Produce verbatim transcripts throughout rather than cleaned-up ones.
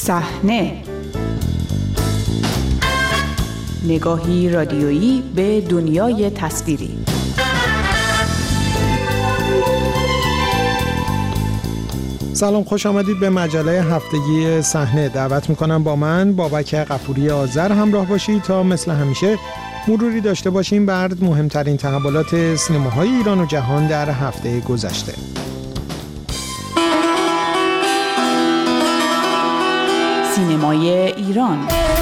صحنه، نگاهی رادیویی به دنیای تصویری. سلام، خوش آمدید به مجله هفتگی صحنه. دعوت میکنم با من بابک غفوری آذر همراه باشید تا مثل همیشه مروری داشته باشیم بر مهمترین تحولات سینماهای ایران و جهان در هفته گذشته. سینمای ایران.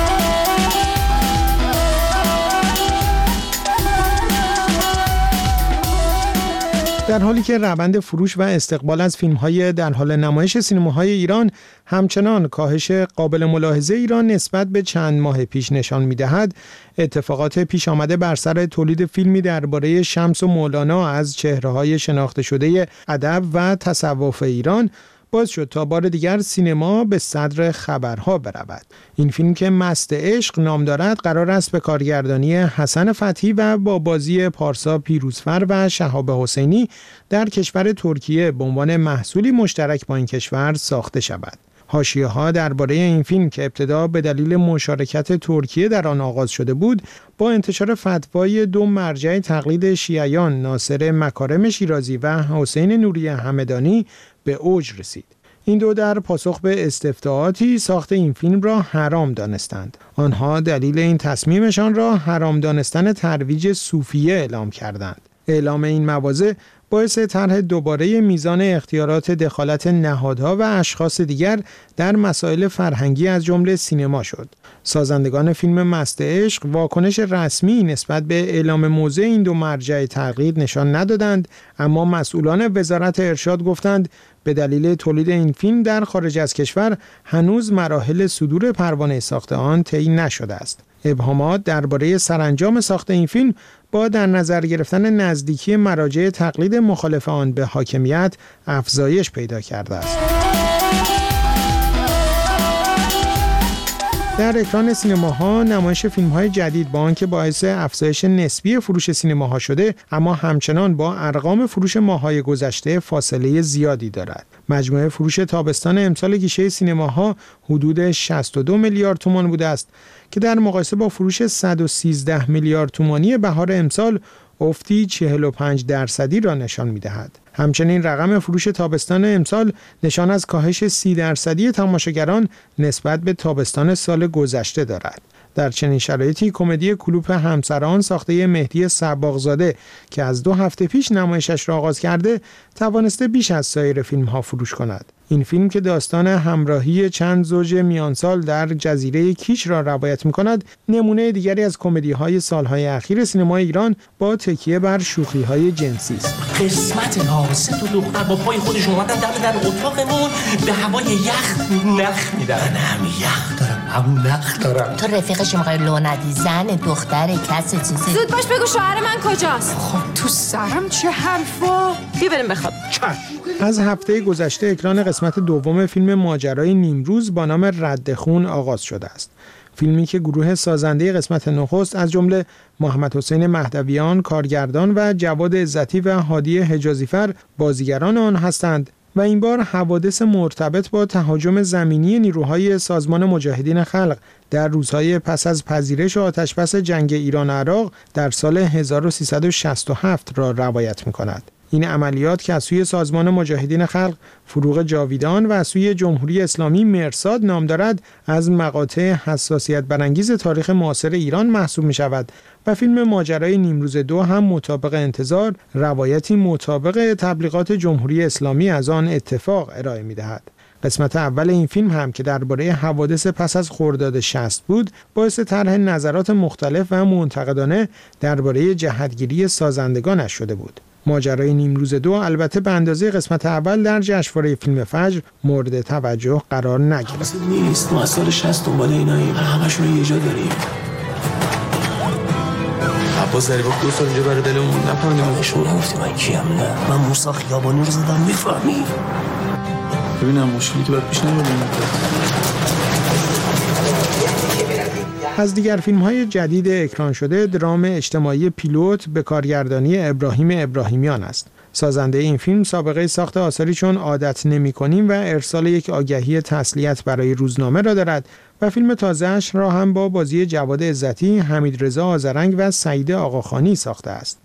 در حالی که روند فروش و استقبال از فیلم‌های در حال نمایش سینماهای ایران همچنان کاهش قابل ملاحظه ایران نسبت به چند ماه پیش نشان می‌دهد، اتفاقات پیش آمده بر سر تولید فیلمی درباره شمس و مولانا از چهره‌های شناخته شده ادب و تصوف ایران باعث شد تا بار دیگر سینما به صدر خبرها برود. این فیلم که مست عشق نام دارد قرار است به کارگردانی حسن فتحی و با بازی پارسا پیروزفر و شهاب حسینی در کشور ترکیه به عنوان محصولی مشترک با این کشور ساخته شود. حاشیه‌ها درباره این فیلم که ابتدا به دلیل مشارکت ترکیه در آن آغاز شده بود، با انتشار فتوای دو مرجع تقلید شیعیان ناصر مکارم شیرازی و حسین نوری همدانی به اوج رسید. این دو در پاسخ به استفتاءاتی ساخت این فیلم را حرام دانستند. آنها دلیل این تصمیمشان را حرام دانستن ترویج صوفیه اعلام کردند. اعلام این مواضع باعث طرح دوباره میزان اختیارات دخالت نهادها و اشخاص دیگر در مسائل فرهنگی از جمله سینما شد. سازندگان فیلم مست عشق واکنش رسمی نسبت به اعلام موضع این دو مرجع تقلید نشان ندادند، اما مسئولان وزارت ارشاد گفتند به دلیل تولید این فیلم در خارج از کشور هنوز مراحل صدور پروانه ساخت آن طی نشده است. ابهامات درباره سرانجام ساخت این فیلم با در نظر گرفتن نزدیکی مراجع تقلید مخالف آن به حاکمیت افزایش پیدا کرده است. در اکران سینماها نمایش فیلم‌های جدید با آنکه باعث افزایش نسبی فروش سینماها شده، اما همچنان با ارقام فروش ماه‌های گذشته فاصله زیادی دارد. مجموعه فروش تابستان امسال گیشه سینماها حدود شصت و دو میلیارد تومان بوده است که در مقایسه با فروش صد و سیزده میلیارد تومانی بهار امسال افتی چهل و پنج درصدی را نشان می‌دهد. همچنین رقم فروش تابستان امسال نشان از کاهش سی درصدی تماشاگران نسبت به تابستان سال گذشته دارد. در چنین شرایطی کمدی کلوپ همسران ساخته مهدی صباغزاده که از دو هفته پیش نمایشش را آغاز کرده توانسته بیش از سایر فیلم‌ها فروش کند. این فیلم که داستان همراهی چند زوج میانسال در جزیره کیش را روایت می‌کند، نمونه دیگری از کمدی‌های سال‌های اخیر سینمای ایران با تکیه بر شوخی‌های جنسی است. قسمت ناسه تو دختر با پای خودش اومدن دم در اتاقمون به هوای یخ نخ میدن. من هم یخ دارم هم نخ دارم. تو رفیقش مقای لوندی زن دختر کسی چیزی. زود باش بگو شوهر من کجاست. خب تو سرم چه حرفا؟ بیا بریم بخواب. از هفته گذشته اکران قسمت دوم فیلم ماجرای نیمروز با نام رد خون آغاز شده است. فیلمی که گروه سازنده قسمت نخست از جمله محمد حسین مهدویان کارگردان و جواد عزتی و هادی حجازیفر بازیگران آن هستند و این بار حوادث مرتبط با تهاجم زمینی نیروهای سازمان مجاهدین خلق در روزهای پس از پذیرش آتشبس جنگ ایران و عراق در سال هزار و سیصد و شصت و هفت را روایت می‌کند. این عملیات که از سوی سازمان مجاهدین خلق فروغ جاویدان و از سوی جمهوری اسلامی مرصاد نام دارد، از مقاطع حساسیت برانگیز تاریخ معاصر ایران محسوب می شود و فیلم ماجرای نیمروز دو هم مطابق انتظار روایتی مطابق تبلیغات جمهوری اسلامی از آن اتفاق ارائه می دهد. قسمت اول این فیلم هم که درباره حوادث پس از خرداد شصت بود، باعث طرح نظرات مختلف و منتقدانه درباره جهتگیری سازندگانش شده بود. ماجرای نیمروز دو البته به اندازه قسمت اول در جشنواره فیلم فجر مورد توجه قرار نگرفت. نیست ما از سال شصت دنبال ایناییم، همشون یه جا داریم. عباس داری با دو سال اینجا برای دلمون نفهمیدیم. شما نگفتی من کیم؟ نه من موسی خیابانی رو زدم، میفهمی؟ ببینم مشکلی که باید پیش نمیاد. از دیگر فیلم‌های جدید اکران شده درام اجتماعی پیلوت به کارگردانی ابراهیم ابراهیمیان است. سازنده این فیلم سابقه ساخت آثاری چون عادت نمی‌کنیم و ارسال یک آگهی تسلیت برای روزنامه را دارد و فیلم تازه‌اش را هم با بازی جواد عزتی، حمیدرضا آذرنگ و سعید آقاخانی ساخته است.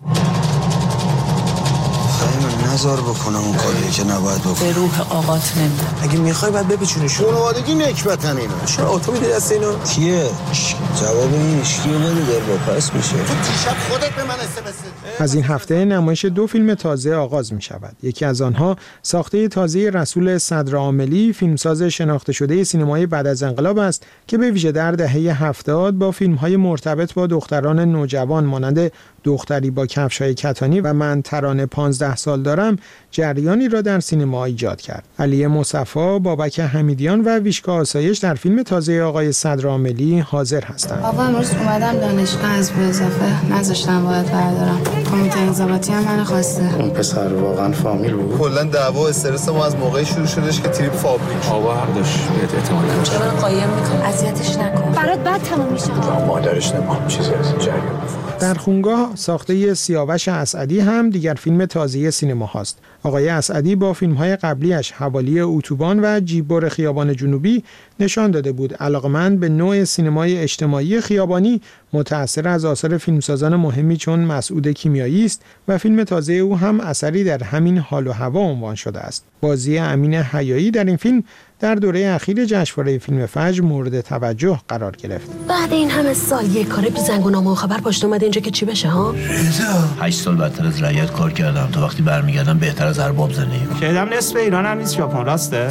نذار بکنم اون کاری که نباید بکنم. به روح آقات نمیدم. اگه میخوای باید بپیچونیشون. خانوادگی نکبتن اینا. چرا آتو میدی دست اینا؟ کیه؟ جواب این اشکیه نمی در با پس میشه. تو دیشب خودت به من اسمس. از این هفته نمایش دو فیلم تازه آغاز می شود. یکی از آنها ساخته تازه رسول صدرعاملی، فیلمساز شناخته شده سینمای بعد از انقلاب است که به ویژه در دهه هفتاد با فیلم‌های مرتبط با دختران نوجوان مانند دختری با کفش‌های کتانی و من ترانه پانزده سال دارم جریانی را در سینما ایجاد کرد. علی مصطفی، بابک حمیدیان و ویشکا آسایش در فیلم تازه آقای صدرعاملی حاضر هستند. آقا امروز اومدم دانشگاه از به اضافه نذاشتم باید بردارم. کمیته انضباطی هم من خواسته. اون پسر واقعا فامیل بود. کلا دعوا استرس ما از موقعی شروع شدش که تریپ فابریک. آقا حق داشت بهت اعتماد کنه. چرا قایم میکنه؟ اذیتش نکن. برات بعد تموم میشه. مادرش نمیخوام چیزی از جریان. در خونگاه ساخته سیاوش اسعدی هم دیگر فیلم تازه سینما هاست. آقای اسعدی با فیلم‌های قبلیش حوالی اتوبان و جیبور خیابان جنوبی نشان داده بود علاقمند به نوع سینمای اجتماعی خیابانی متأثر از آثار فیلمسازان مهمی چون مسعود کیمیایی است و فیلم تازه او هم اثری در همین حال و هوا عنوان شده است. بازی امین حیایی در این فیلم در دوره اخیر جشنواره فیلم فجر مورد توجه قرار گرفت. بعد این همه سال یک کاره بی زنگ و نامه و خبر پشت اومده اینجا که چی بشه ها؟ رضا هشت سال بدتر از رعیت کار کردم تا وقتی برمیگردم بهتر از ارباب زندگی کنم. شایدم نصف ایران هم نیست ژاپن راسته؟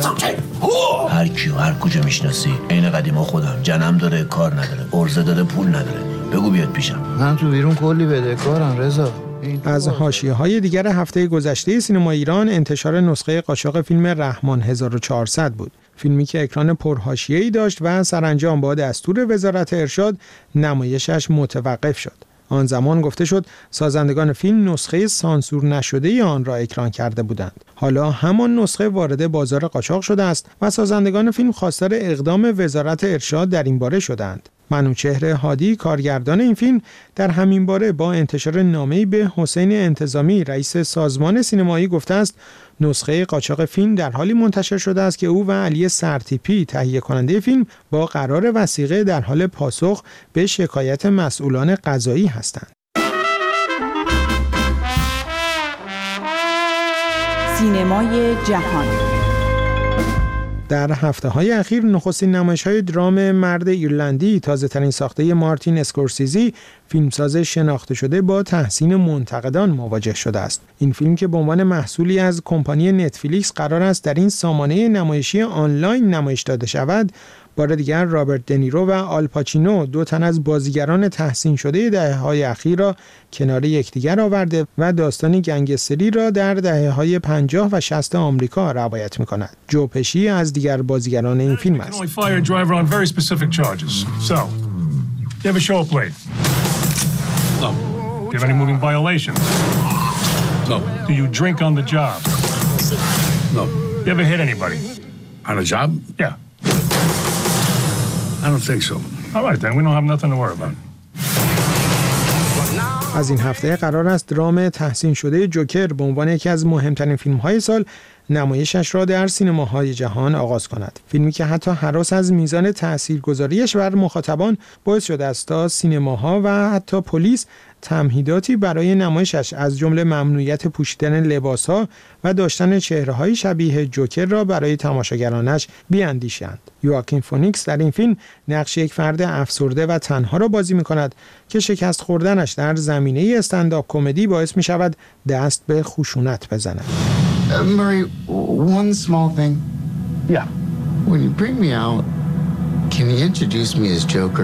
هر کیو هر کجا میشناسی عین قدیما خودم جنم داره کار نداره ارزه داره پول نداره بگو بیاد پیشم. من تو بیرون کلی بدهکارم رضا. از حاشیه‌های دیگر هفته گذشته سینما ایران انتشار نسخه قاچاق فیلم رحمان هزار و چهارصد بود. فیلمی که اکران پرحاشیه‌ای داشت و سرانجام با دستور وزارت ارشاد نمایشش متوقف شد. آن زمان گفته شد سازندگان فیلم نسخه سانسور نشده آن را اکران کرده بودند. حالا همان نسخه وارد بازار قاچاق شده است و سازندگان فیلم خواستار اقدام وزارت ارشاد در این باره شدند. منوچهر هادی کارگردان این فیلم در همین باره با انتشار نامه‌ای به حسین انتظامی رئیس سازمان سینمایی گفته است نسخه قاچاق فیلم در حالی منتشر شده است که او و علی سرتیپی تهیه کننده فیلم با قرار وثیقه در حال پاسخ به شکایت مسئولان قضایی هستند. سینمای جهان در هفته‌های اخیر نخستین نمایش‌های درام مرد ایرلندی تازه‌ترین ساخته مارتین اسکورسیزی فیلمساز شناخته شده با تحسین منتقدان مواجه شده است. این فیلم که به عنوان محصولی از کمپانی نتفلیکس قرار است در این سامانه نمایشی آنلاین نمایش داده شود، بار دیگر رابرت دنیرو و آل پاچینو دو تن از بازیگران تحسین شده دهه‌های اخیر را کنار یکدیگر آورده و داستان گنگستری را در دهه‌های پنجاه و شصت آمریکا روایت می‌کند. جو پشی از دیگر بازیگران این فیلم است. No. Do you have any moving violations? No. Do you drink on the job? No. You ever hit anybody? On a job? Yeah. I don't think so. All right then, we don't have nothing to worry about. از این هفته قرار است درام تحسین شده جوکر به عنوان یکی از مهمترین فیلم‌های سال نمایشش را در سینماهای جهان آغاز کند. فیلمی که حتی هراس از میزان تاثیرگذاریش بر مخاطبان باعث شده است تا سینماها و حتی پلیس تمهیداتی برای نمایشش از جمله ممنوعیت پوشیدن لباسها و داشتن چهره‌های شبیه جوکر را برای تماشاگرانش بیاندیشند. یواکین فونیکس در این فیلم نقش یک فرد افسرده و تنها را بازی می‌کند که شکست خوردنش در زمینه استندآپ کمدی باعث می‌شود دست به خشونت بزند. Uh, Murray, one small thing. Yeah. When you bring me out, can you introduce me as Joker?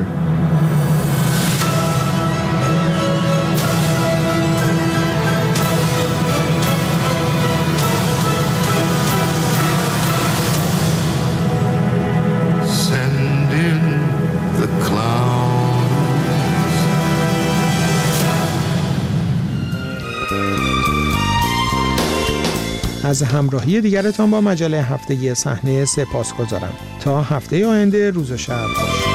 Send in the clowns. از همراهی دیگرتان با مجله هفتگی صحنه سپاسگزارم. تا هفته آینده روز و شب باش.